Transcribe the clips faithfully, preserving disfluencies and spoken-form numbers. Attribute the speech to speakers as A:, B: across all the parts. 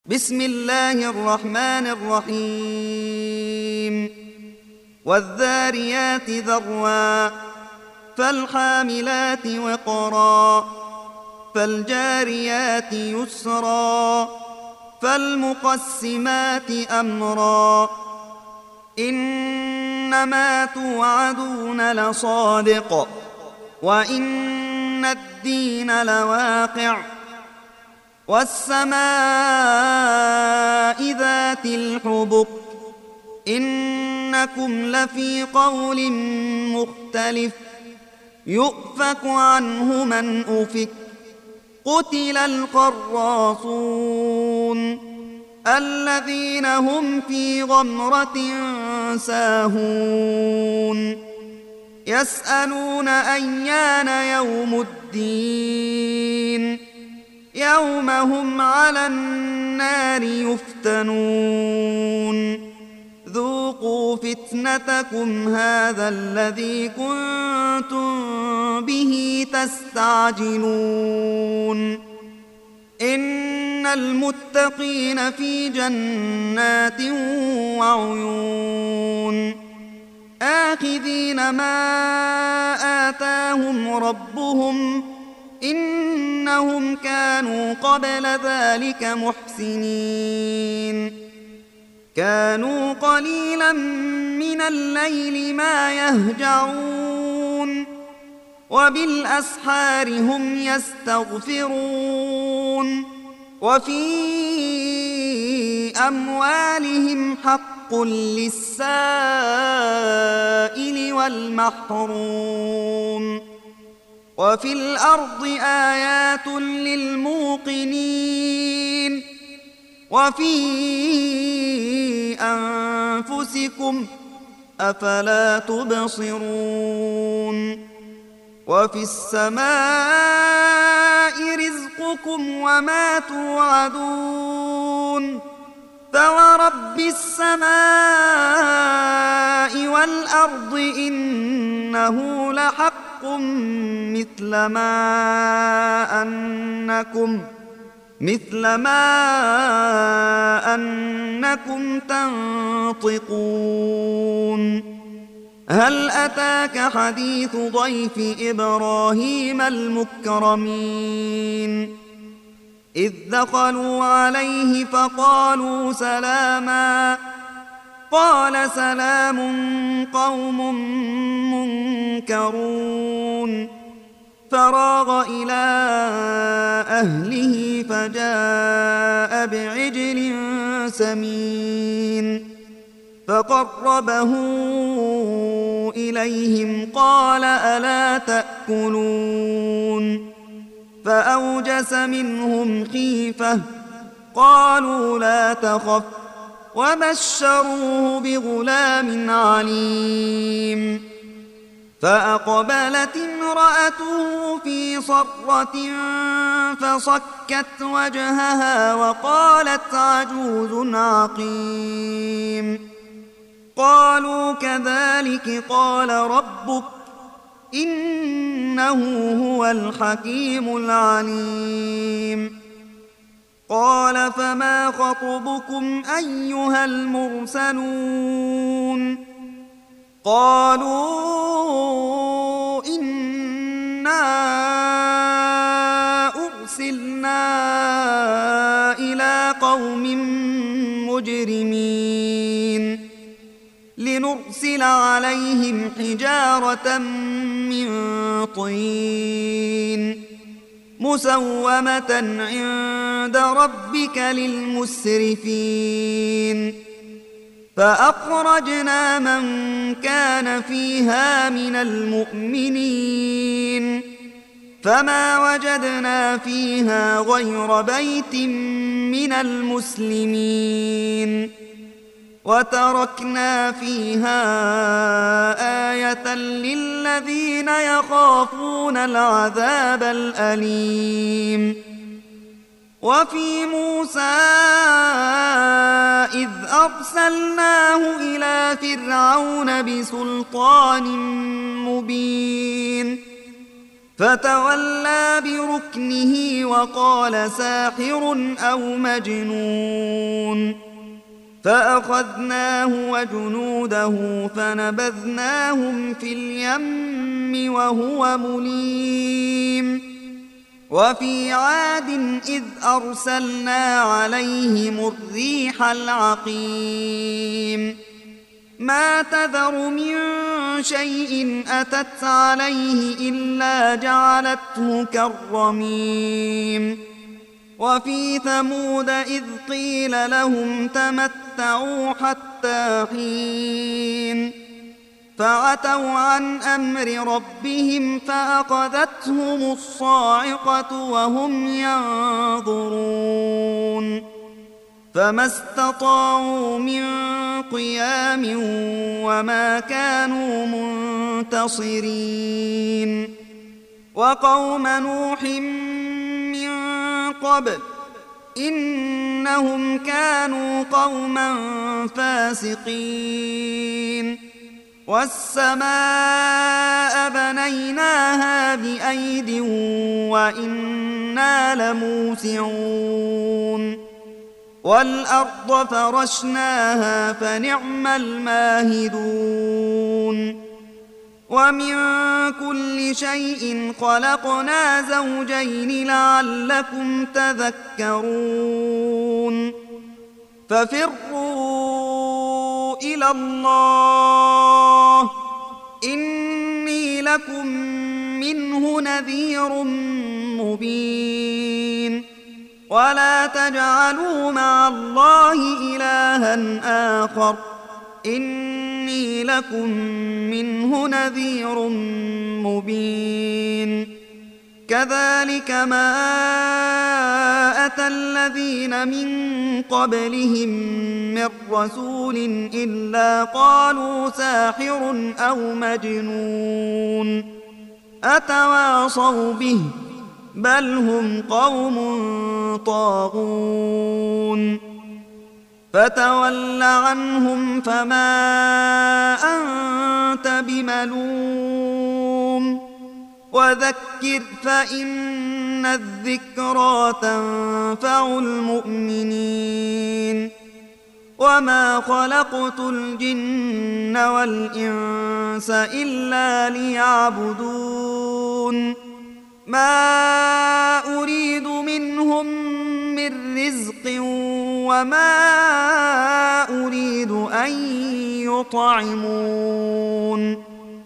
A: بسم الله الرحمن الرحيم والذاريات ذروا فالحاملات وقرا فالجاريات يسرا فالمقسمات أمرا إنما توعدون لصادق وإن الدين لواقع والسماء ذات الحبك إنكم لفي قول مختلف يؤفك عنه من أفك قتل القراصون الذين هم في غمرة ساهون يسألون أيان يوم الدين يوم هم على النار يفتنون ذوقوا فتنتكم هذا الذي كنتم به تستعجلون إن المتقين في جنات وعيون آخذين ما آتاهم ربهم إنهم كانوا قبل ذلك محسنين كانوا قليلا من الليل ما يهجعون وبالأسحار هم يستغفرون وفي أموالهم حق للسائل والمحروم وفي الأرض آيات للموقنين وفي أنفسكم أفلا تبصرون وفي السماء رزقكم وما توعدون فورب السماء والأرض إنه لحق مثل ما أنكم مثل ما أنكم تنطقون هل أتاك حديث ضيف إبراهيم المكرمين إذ دخلوا عليه فقالوا سلاما قال سلام قوم منكرون فراغ إلى أهله فجاء بعجل سمين فقربه إليهم قال ألا تأكلون فأوجس منهم خيفة قالوا لا تخف وبشروه بغلام عليم فأقبلت امرأته في صرة فصكت وجهها وقالت عجوز عقيم قالوا كذلك قال ربك إنه هو الحكيم العليم قال فما خطبكم أيها المرسلون قالوا إنا أرسلنا إلى قوم مجرمين لنرسل عليهم حجارة من طين مسومة عند ربك للمسرفين فأخرجنا من كان فيها من المؤمنين فما وجدنا فيها غير بيت من المسلمين وتركنا فيها آية للذين يخافون العذاب الأليم وفي موسى إذ أرسلناه إلى فرعون بسلطان مبين فتولى بركنه وقال ساحر أو مجنون فأخذناه وجنوده فنبذناهم في اليم وهو مليم وفي عاد إذ أرسلنا عليهم الريح العقيم ما تذر من شيء أتت عليه إلا جعلته كالرميم وفي ثمود إذ قيل لهم تمتعوا حتى حين فعتوا عن أمر ربهم فأخذتهم الصاعقة وهم ينظرون فما استطاعوا من قيام وما كانوا منتصرين وقوم نوح من قبل إنهم كانوا قوما فاسقين والسماء بنيناها بأيد وإنا لموسعون والأرض فرشناها فنعم الماهدون ومن كل شيء خلقنا زوجين لعلكم تذكرون ففروا إلى الله إني لكم منه نذير مبين ولا تجعلوا مع الله إلها آخر إني لكم منه نذير مبين كذلك ما أتى الذين من قبلهم من رسول إلا قالوا ساحر أو مجنون أتواصوا به بل هم قوم طاغون فتول عنهم فما أنت بملوم وذكر فإن الذكرى تنفع المؤمنين وما خلقت الجن والإنس إلا ليعبدون ما أريد منهم من رزق وما أريد أن يطعمون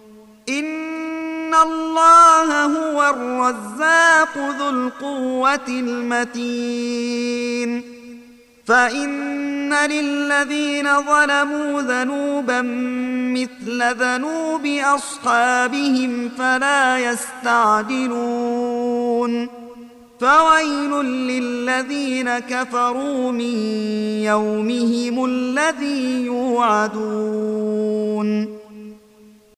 A: إن الله هو الرزاق ذو القوة المتين فإن للذين ظلموا ذنوبا مثل ذنوب أصحابهم فلا يستعجلون فويل للذين كفروا من يومهم الذي يوعدون